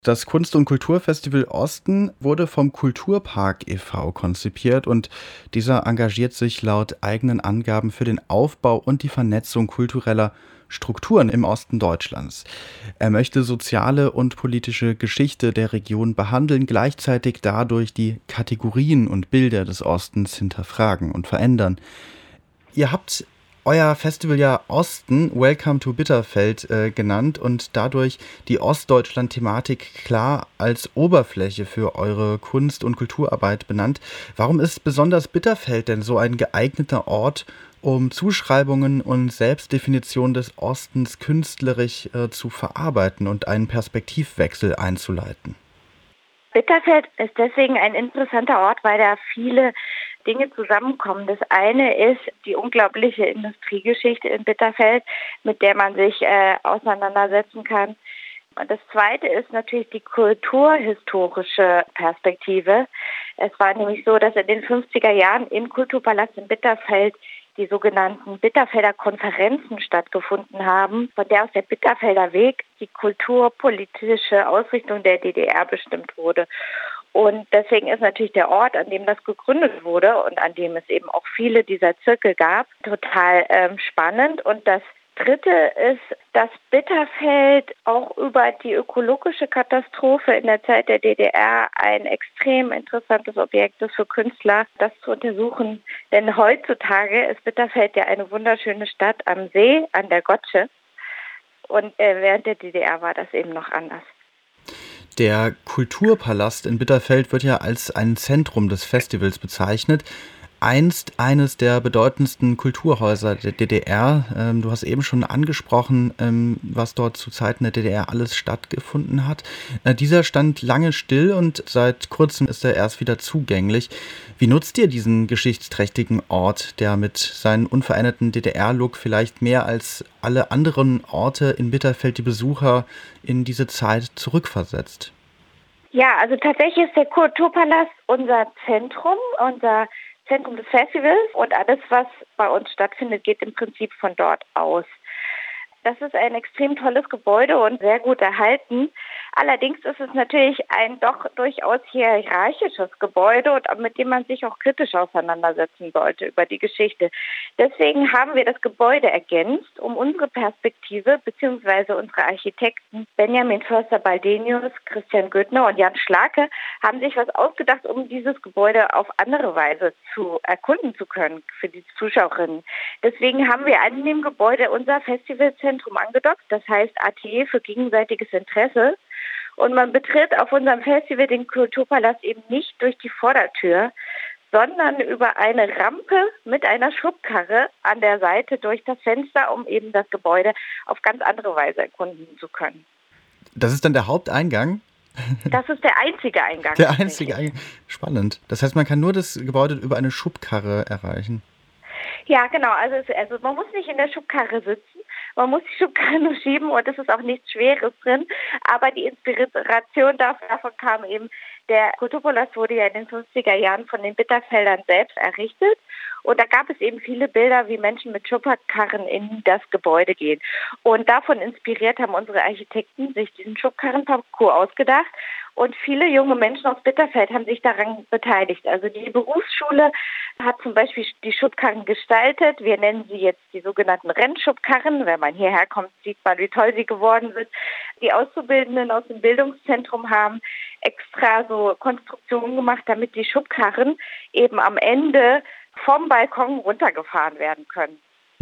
Das Kunst- und Kulturfestival Osten wurde vom Kulturpark e.V. konzipiert und dieser engagiert sich laut eigenen Angaben für den Aufbau und die Vernetzung kultureller Strukturen im Osten Deutschlands. Er möchte soziale und politische Geschichte der Region behandeln, gleichzeitig dadurch die Kategorien und Bilder des Ostens hinterfragen und verändern. Ihr habt euer Festival ja Osten, Welcome to Bitterfeld, genannt und dadurch die Ostdeutschland-Thematik klar als Oberfläche für eure Kunst- und Kulturarbeit benannt. Warum ist besonders Bitterfeld denn so ein geeigneter Ort, um Zuschreibungen und Selbstdefinition des Ostens künstlerisch zu verarbeiten und einen Perspektivwechsel einzuleiten? Bitterfeld ist deswegen ein interessanter Ort, weil da viele Dinge zusammenkommen. Das eine ist die unglaubliche Industriegeschichte in Bitterfeld, mit der man sich auseinandersetzen kann. Und das zweite ist natürlich die kulturhistorische Perspektive. Es war nämlich so, dass in den 50er Jahren im Kulturpalast in Bitterfeld die sogenannten Bitterfelder Konferenzen stattgefunden haben, von der aus der Bitterfelder Weg die kulturpolitische Ausrichtung der DDR bestimmt wurde. Und deswegen ist natürlich der Ort, an dem das gegründet wurde und an dem es eben auch viele dieser Zirkel gab, total spannend. Und das Dritte ist, dass Bitterfeld auch über die ökologische Katastrophe in der Zeit der DDR ein extrem interessantes Objekt ist für Künstler, das zu untersuchen. Denn heutzutage ist Bitterfeld ja eine wunderschöne Stadt am See, an der Gotsche. Und während der DDR war das eben noch anders. Der Kulturpalast in Bitterfeld wird ja als ein Zentrum des Festivals bezeichnet. Einst eines der bedeutendsten Kulturhäuser der DDR. Du hast eben schon angesprochen, was dort zu Zeiten der DDR alles stattgefunden hat. Dieser stand lange still und seit kurzem ist er erst wieder zugänglich. Wie nutzt ihr diesen geschichtsträchtigen Ort, der mit seinem unveränderten DDR-Look vielleicht mehr als alle anderen Orte in Bitterfeld die Besucher in diese Zeit zurückversetzt? Ja, also tatsächlich ist der Kulturpalast unser Zentrum des Festivals und alles, was bei uns stattfindet, geht im Prinzip von dort aus. Das ist ein extrem tolles Gebäude und sehr gut erhalten. Allerdings ist es natürlich ein doch durchaus hierarchisches Gebäude und mit dem man sich auch kritisch auseinandersetzen sollte über die Geschichte. Deswegen haben wir das Gebäude ergänzt, um unsere Perspektive bzw. unsere Architekten Benjamin Förster-Baldenius, Christian Göttner und Jan Schlake haben sich was ausgedacht, um dieses Gebäude auf andere Weise zu erkunden zu können für die Zuschauerinnen. Deswegen haben wir an dem Gebäude unser Festivalzentrum angedockt, das heißt Atelier für gegenseitiges Interesse. Und man betritt auf unserem Festival den Kulturpalast eben nicht durch die Vordertür, sondern über eine Rampe mit einer Schubkarre an der Seite durch das Fenster, um eben das Gebäude auf ganz andere Weise erkunden zu können. Das ist dann der Haupteingang? Das ist der einzige Eingang. Der einzige Eingang. Spannend. Das heißt, man kann nur das Gebäude über eine Schubkarre erreichen. Ja, genau. Also man muss nicht in der Schubkarre sitzen. Man muss die Schubkarre nur schieben und es ist auch nichts Schweres drin. Aber die Inspiration davon kam eben, der Kulturpalast wurde ja in den 50er Jahren von den Bitterfeldern selbst errichtet. Und da gab es eben viele Bilder, wie Menschen mit Schubkarren in das Gebäude gehen. Und davon inspiriert haben unsere Architekten sich diesen Schubkarrenparcours ausgedacht. Und viele junge Menschen aus Bitterfeld haben sich daran beteiligt. Also die Berufsschule hat zum Beispiel die Schubkarren gestaltet. Wir nennen sie jetzt die sogenannten Rennschubkarren. Wenn man hierher kommt, sieht man, wie toll sie geworden sind. Die Auszubildenden aus dem Bildungszentrum haben extra so Konstruktionen gemacht, damit die Schubkarren eben am Ende vom Balkon runtergefahren werden können.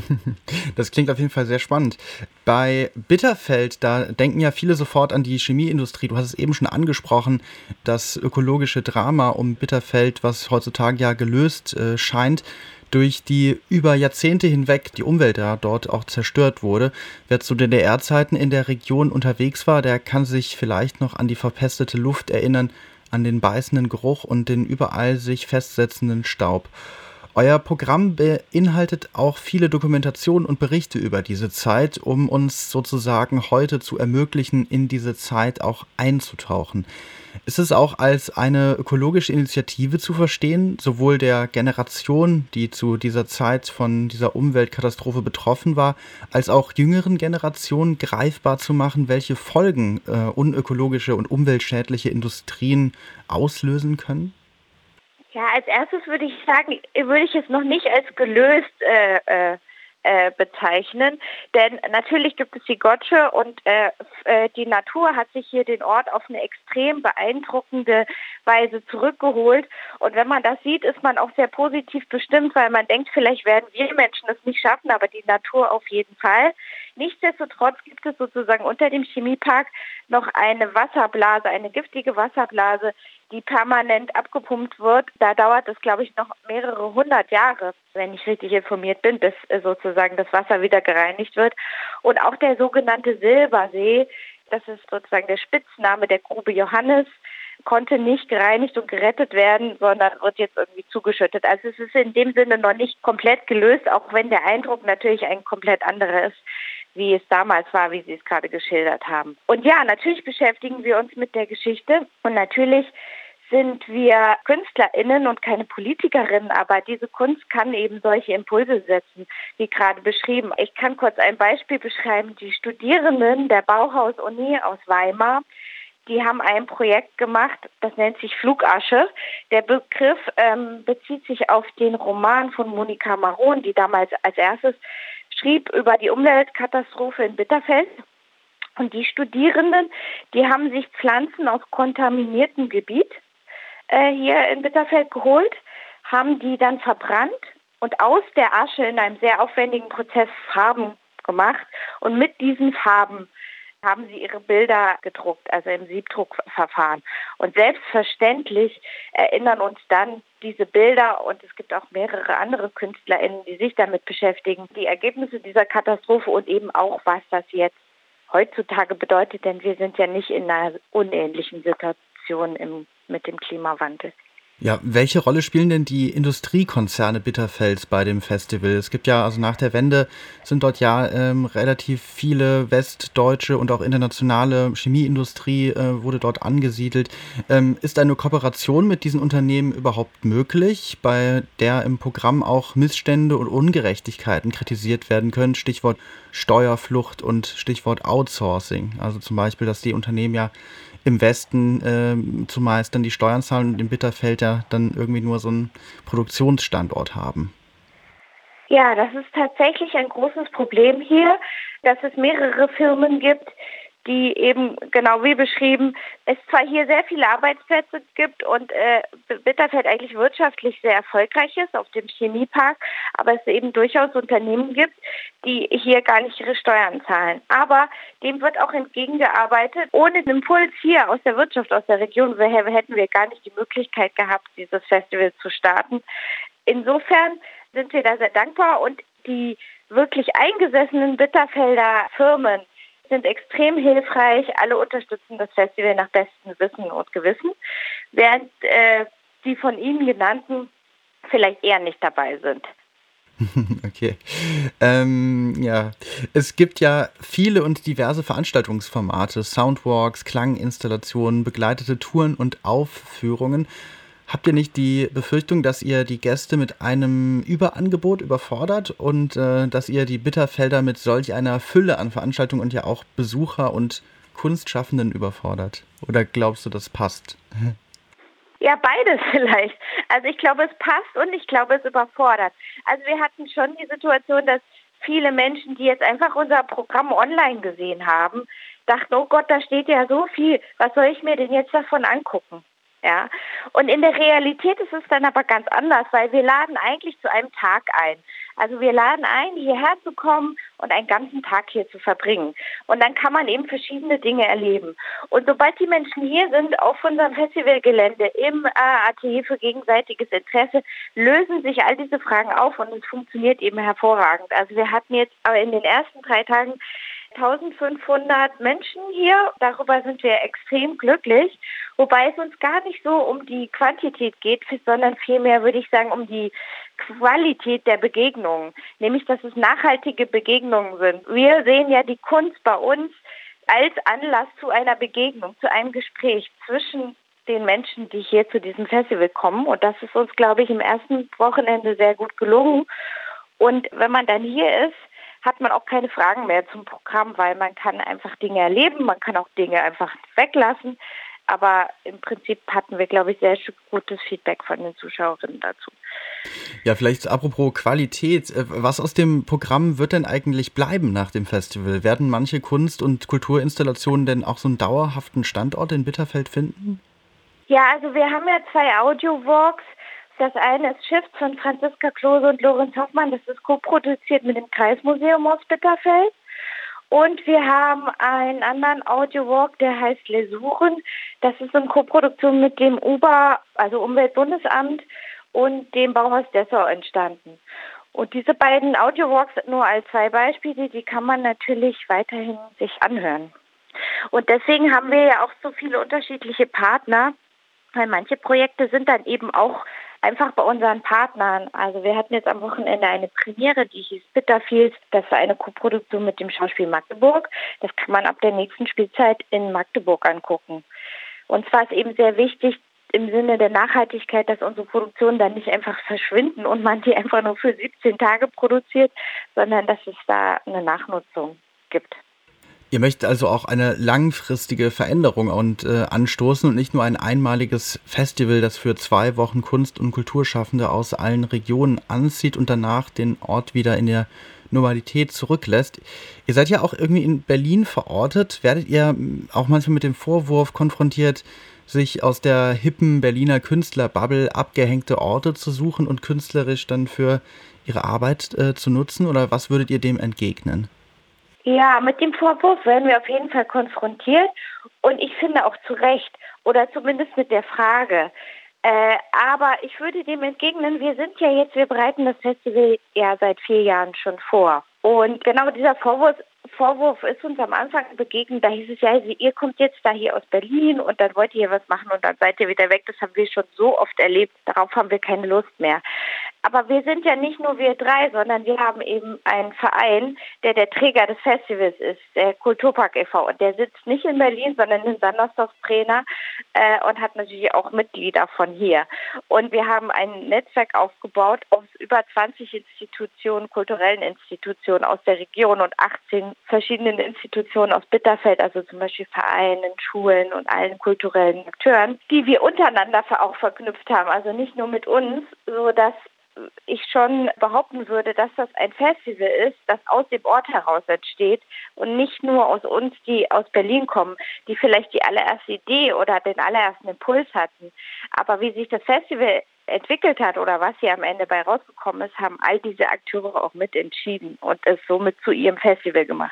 Das klingt auf jeden Fall sehr spannend. Bei Bitterfeld, da denken ja viele sofort an die Chemieindustrie. Du hast es eben schon angesprochen, das ökologische Drama um Bitterfeld, was heutzutage ja gelöst scheint, durch die über Jahrzehnte hinweg die Umwelt ja dort auch zerstört wurde. Wer zu DDR-Zeiten in der Region unterwegs war, der kann sich vielleicht noch an die verpestete Luft erinnern, an den beißenden Geruch und den überall sich festsetzenden Staub. Euer Programm beinhaltet auch viele Dokumentationen und Berichte über diese Zeit, um uns sozusagen heute zu ermöglichen, in diese Zeit auch einzutauchen. Ist es auch als eine ökologische Initiative zu verstehen, sowohl der Generation, die zu dieser Zeit von dieser Umweltkatastrophe betroffen war, als auch jüngeren Generationen greifbar zu machen, welche Folgen unökologische und umweltschädliche Industrien auslösen können? Ja, als erstes würde ich sagen, würde ich es noch nicht als gelöst bezeichnen, denn natürlich gibt es die Gotcha und die Natur hat sich hier den Ort auf eine extrem beeindruckende Weise zurückgeholt und wenn man das sieht, ist man auch sehr positiv bestimmt, weil man denkt, vielleicht werden wir Menschen es nicht schaffen, aber die Natur auf jeden Fall. Nichtsdestotrotz gibt es sozusagen unter dem Chemiepark noch eine Wasserblase, eine giftige Wasserblase, die permanent abgepumpt wird. Da dauert es, glaube ich, noch mehrere hundert Jahre, wenn ich richtig informiert bin, bis sozusagen das Wasser wieder gereinigt wird. Und auch der sogenannte Silbersee, das ist sozusagen der Spitzname der Grube Johannes, konnte nicht gereinigt und gerettet werden, sondern wird jetzt irgendwie zugeschüttet. Also es ist in dem Sinne noch nicht komplett gelöst, auch wenn der Eindruck natürlich ein komplett anderer ist, wie es damals war, wie Sie es gerade geschildert haben. Und ja, natürlich beschäftigen wir uns mit der Geschichte und natürlich sind wir KünstlerInnen und keine PolitikerInnen, aber diese Kunst kann eben solche Impulse setzen, wie gerade beschrieben. Ich kann kurz ein Beispiel beschreiben. Die Studierenden der Bauhaus-Uni aus Weimar, die haben ein Projekt gemacht, das nennt sich Flugasche. Der Begriff bezieht sich auf den Roman von Monika Maron, die damals als erstes schrieb über die Umweltkatastrophe in Bitterfeld. Und die Studierenden, die haben sich Pflanzen aus kontaminiertem Gebiet hier in Bitterfeld geholt, haben die dann verbrannt und aus der Asche in einem sehr aufwendigen Prozess Farben gemacht. Und mit diesen Farben haben sie ihre Bilder gedruckt, also im Siebdruckverfahren. Und selbstverständlich erinnern uns dann diese Bilder, und es gibt auch mehrere andere KünstlerInnen, die sich damit beschäftigen, die Ergebnisse dieser Katastrophe und eben auch, was das jetzt heutzutage bedeutet, denn wir sind ja nicht in einer unähnlichen Situation mit dem Klimawandel. Ja, welche Rolle spielen denn die Industriekonzerne Bitterfeld bei dem Festival? Es gibt ja, also nach der Wende sind dort ja relativ viele westdeutsche und auch internationale Chemieindustrie wurde dort angesiedelt. Ist eine Kooperation mit diesen Unternehmen überhaupt möglich, bei der im Programm auch Missstände und Ungerechtigkeiten kritisiert werden können? Stichwort Steuerflucht und Stichwort Outsourcing. Also zum Beispiel, dass die Unternehmen ja im Westen zumeist dann die Steuern zahlen und in Bitterfeld ja dann irgendwie nur so einen Produktionsstandort haben. Ja, das ist tatsächlich ein großes Problem hier, dass es mehrere Firmen gibt, die eben, genau wie beschrieben, es zwar hier sehr viele Arbeitsplätze gibt und Bitterfeld eigentlich wirtschaftlich sehr erfolgreich ist auf dem Chemiepark, aber es eben durchaus Unternehmen gibt, die hier gar nicht ihre Steuern zahlen. Aber dem wird auch entgegengearbeitet. Ohne den Impuls hier aus der Wirtschaft, aus der Region, hätten wir gar nicht die Möglichkeit gehabt, dieses Festival zu starten. Insofern sind wir da sehr dankbar und die wirklich eingesessenen Bitterfelder Firmen sind extrem hilfreich. Alle unterstützen das Festival nach bestem Wissen und Gewissen, während die von Ihnen genannten vielleicht eher nicht dabei sind. Okay. Ja, es gibt ja viele und diverse Veranstaltungsformate, Soundwalks, Klanginstallationen, begleitete Touren und Aufführungen. Habt ihr nicht die Befürchtung, dass ihr die Gäste mit einem Überangebot überfordert und dass ihr die Bitterfelder mit solch einer Fülle an Veranstaltungen und ja auch Besucher und Kunstschaffenden überfordert? Oder glaubst du, das passt? Ja, beides vielleicht. Also ich glaube, es passt und ich glaube, es überfordert. Also wir hatten schon die Situation, dass viele Menschen, die jetzt einfach unser Programm online gesehen haben, dachten, oh Gott, da steht ja so viel, was soll ich mir denn jetzt davon angucken? Ja, und in der Realität ist es dann aber ganz anders, weil wir laden eigentlich zu einem Tag ein. Also wir laden ein, hierher zu kommen und einen ganzen Tag hier zu verbringen. Und dann kann man eben verschiedene Dinge erleben. Und sobald die Menschen hier sind, auf unserem Festivalgelände, im Atelier für gegenseitiges Interesse, lösen sich all diese Fragen auf und es funktioniert eben hervorragend. Also wir hatten jetzt aber in den ersten 3 Tagen 1500 Menschen hier. Darüber sind wir extrem glücklich. Wobei es uns gar nicht so um die Quantität geht, sondern vielmehr, würde ich sagen, um die Qualität der Begegnungen, nämlich dass es nachhaltige Begegnungen sind. Wir sehen ja die Kunst bei uns als Anlass zu einer Begegnung, zu einem Gespräch zwischen den Menschen, die hier zu diesem Festival kommen. Und das ist uns, glaube ich, im ersten Wochenende sehr gut gelungen. Und wenn man dann hier ist, hat man auch keine Fragen mehr zum Programm, weil man kann einfach Dinge erleben, man kann auch Dinge einfach weglassen. Aber im Prinzip hatten wir, glaube ich, sehr gutes Feedback von den Zuschauerinnen dazu. Ja, vielleicht apropos Qualität. Was aus dem Programm wird denn eigentlich bleiben nach dem Festival? Werden manche Kunst- und Kulturinstallationen denn auch so einen dauerhaften Standort in Bitterfeld finden? Ja, also wir haben ja 2 Audio-Walks. Das eine ist Shift von Franziska Klose und Lorenz Hoffmann. Das ist co-produziert mit dem Kreismuseum aus Bitterfeld. Und wir haben einen anderen Audio-Walk, der heißt Lesuren. Das ist in Koproduktion mit dem UBA, also Umweltbundesamt, und dem Bauhaus Dessau entstanden. Und diese beiden Audio-Walks sind nur als 2 Beispiele, die kann man natürlich weiterhin sich anhören. Und deswegen haben wir ja auch so viele unterschiedliche Partner, weil manche Projekte sind dann eben auch einfach bei unseren Partnern. Also wir hatten jetzt am Wochenende eine Premiere, die hieß Bitterfield. Das war eine Koproduktion mit dem Schauspiel Magdeburg. Das kann man ab der nächsten Spielzeit in Magdeburg angucken. Und zwar ist eben sehr wichtig im Sinne der Nachhaltigkeit, dass unsere Produktionen dann nicht einfach verschwinden und man die einfach nur für 17 Tage produziert, sondern dass es da eine Nachnutzung gibt. Ihr möchtet also auch eine langfristige Veränderung anstoßen und nicht nur ein einmaliges Festival, das für 2 Wochen Kunst- und Kulturschaffende aus allen Regionen anzieht und danach den Ort wieder in der Normalität zurücklässt. Ihr seid ja auch irgendwie in Berlin verortet. Werdet ihr auch manchmal mit dem Vorwurf konfrontiert, sich aus der hippen Berliner Künstlerbubble abgehängte Orte zu suchen und künstlerisch dann für ihre Arbeit zu nutzen? Oder was würdet ihr dem entgegnen? Ja, mit dem Vorwurf werden wir auf jeden Fall konfrontiert und ich finde auch zu Recht oder zumindest mit der Frage. Aber ich würde dem entgegnen, wir bereiten das Festival ja seit 4 Jahren schon vor. Und genau dieser Vorwurf ist uns am Anfang begegnet. Da hieß es ja, ihr kommt jetzt da hier aus Berlin und dann wollt ihr hier was machen und dann seid ihr wieder weg. Das haben wir schon so oft erlebt. Darauf haben wir keine Lust mehr. Aber wir sind ja nicht nur wir 3, sondern wir haben eben einen Verein, der Träger des Festivals ist, der Kulturpark e.V. Und der sitzt nicht in Berlin, sondern in Sandersdorf-Prena und hat natürlich auch Mitglieder von hier. Und wir haben ein Netzwerk aufgebaut aus über 20 Institutionen, kulturellen Institutionen aus der Region und 18 verschiedenen Institutionen aus Bitterfeld, also zum Beispiel Vereinen, Schulen und allen kulturellen Akteuren, die wir untereinander auch verknüpft haben. Also nicht nur mit uns, so dass ich schon behaupten würde, dass das ein Festival ist, das aus dem Ort heraus entsteht und nicht nur aus uns, die aus Berlin kommen, die vielleicht die allererste Idee oder den allerersten Impuls hatten. Aber wie sich das Festival entwickelt hat oder was hier am Ende bei rausgekommen ist, haben all diese Akteure auch mit und es somit zu ihrem Festival gemacht.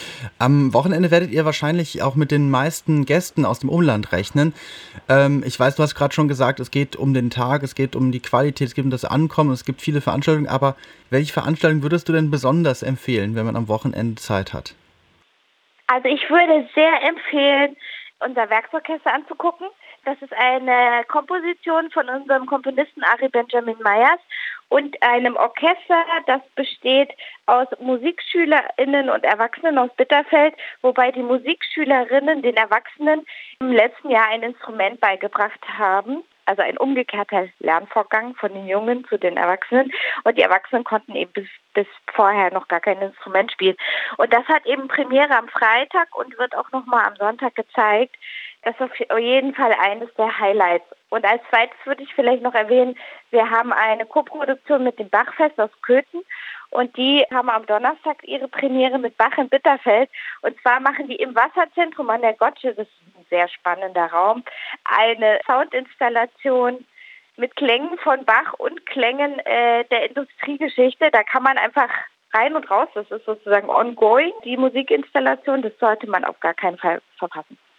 Am Wochenende werdet ihr wahrscheinlich auch mit den meisten Gästen aus dem Umland rechnen. Ich weiß, du hast gerade schon gesagt, es geht um den Tag, es geht um die Qualität, es geht um das Ankommen, es gibt viele Veranstaltungen. Aber welche Veranstaltung würdest du denn besonders empfehlen, wenn man am Wochenende Zeit hat? Also ich würde sehr empfehlen, unser Werksorchester anzugucken. Das ist eine Komposition von unserem Komponisten Ari Benjamin Meyers und einem Orchester, das besteht aus MusikschülerInnen und Erwachsenen aus Bitterfeld, wobei die Musikschülerinnen den Erwachsenen im letzten Jahr ein Instrument beigebracht haben. Also ein umgekehrter Lernvorgang von den Jungen zu den Erwachsenen. Und die Erwachsenen konnten eben bis vorher noch gar kein Instrument spielen. Und das hat eben Premiere am Freitag und wird auch nochmal am Sonntag gezeigt. Das ist auf jeden Fall eines der Highlights. Und als zweites würde ich vielleicht noch erwähnen, wir haben eine Koproduktion mit dem Bachfest aus Köthen. Und die haben am Donnerstag ihre Premiere mit Bach in Bitterfeld. Und zwar machen die im Wasserzentrum an der Gotsche, das ist ein sehr spannender Raum, eine Soundinstallation mit Klängen von Bach und Klängen der Industriegeschichte. Da kann man einfach rein und raus, das ist sozusagen ongoing, die Musikinstallation. Das sollte man auf gar keinen Fall verpassen.